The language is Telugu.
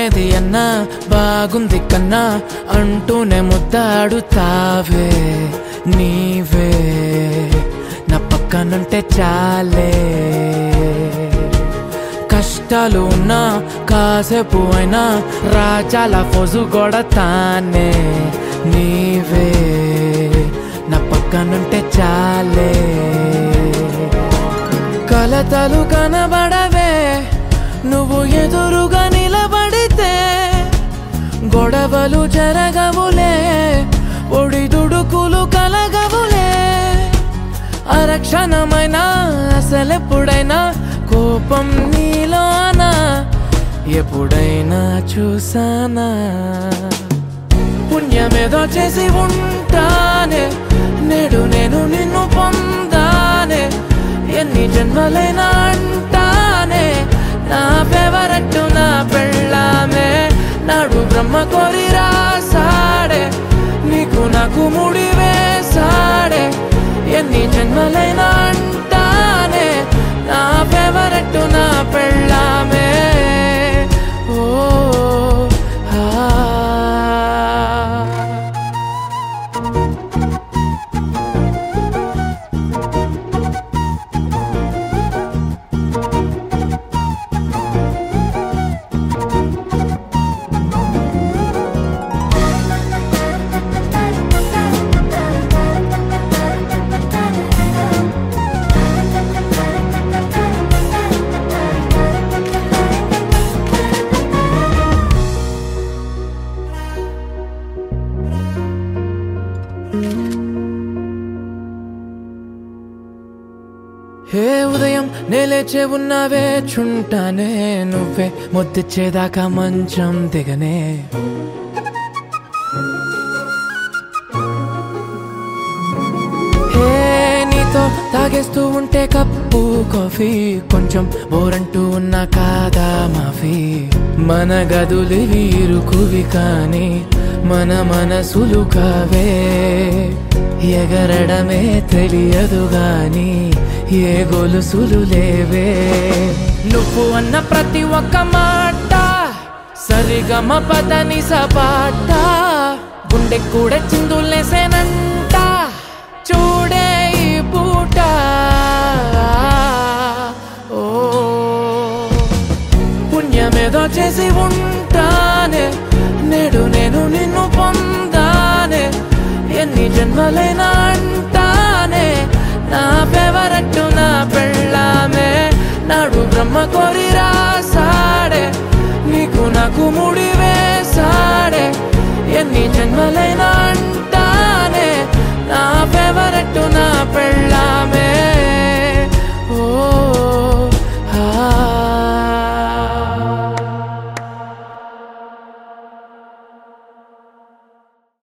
బాగున్నది అన్నా బాగుంది కన్నా అంటూనే ముద్దాడుతావే నీవే నా పక్కనుంటే చాలే కష్టాలు ఉన్నా కాసేపు అయినా రాజాల ఫోజు కొడతానే నీవే నా పక్కనుంటే చాలే కలతలు కనబడవే నువ్వు ఎదురుగా నిలబడితే గొడవలు జరగవులే ఒడిదుడుకులు కలగవులే అరక్షణమైనా అసలెప్పుడైనా కోపం నీలోనా ఎప్పుడైనా చూసానా పుణ్యమేదో చేసి ఉంటానే నేడు నేను నిన్ను పొందానే ఎన్ని జన్మలైనా అంటానే నా ఫేవరెట్ నా పెళ్ళామే నాడు బ్రహ్మ కోరి రాసాడే నీకు నాకు ముడి వేసాడే ఎన్ని జన్మలైనా అంటానే నా ఫేవరెట్ నా పెళ్ళామే ఓ హే ఉదయం నేలేచే ఉన్నావే చుంటానే నువ్వే ముద్దిచ్చేదాకా మంచం దిగనే హే నీతో తాగేస్తూ ఉంటే కప్పు కాఫీ కొంచెం బోరంటూ ఉన్నా కాదా మాఫీ మన గదులు వీరుకువి కానీ మన మనసులు కావే ఎగరడమే తెలియదు గాని ఏ గొలుసులు లేవే నువ్వు అన్న ప్రతి ఒక్క మాట సరిగమ పదని సపాట గుండె కూడా చిందులేసేనంట చూడే ఈ పూట ఓ పుణ్యమేదో చేసి ఉంటానే నేడు నేను నిన్ను పొందానే ఎన్ని జన్మలైనా అంటానే నా ఫేవరెట్ నా పెళ్ళామే నాడు బ్రహ్మ కోరి రాసాడే నీకు నాకు ముడి వేసాడే ఎన్ని జన్మలైనా అంటానే నా ఫేవరెట్ నా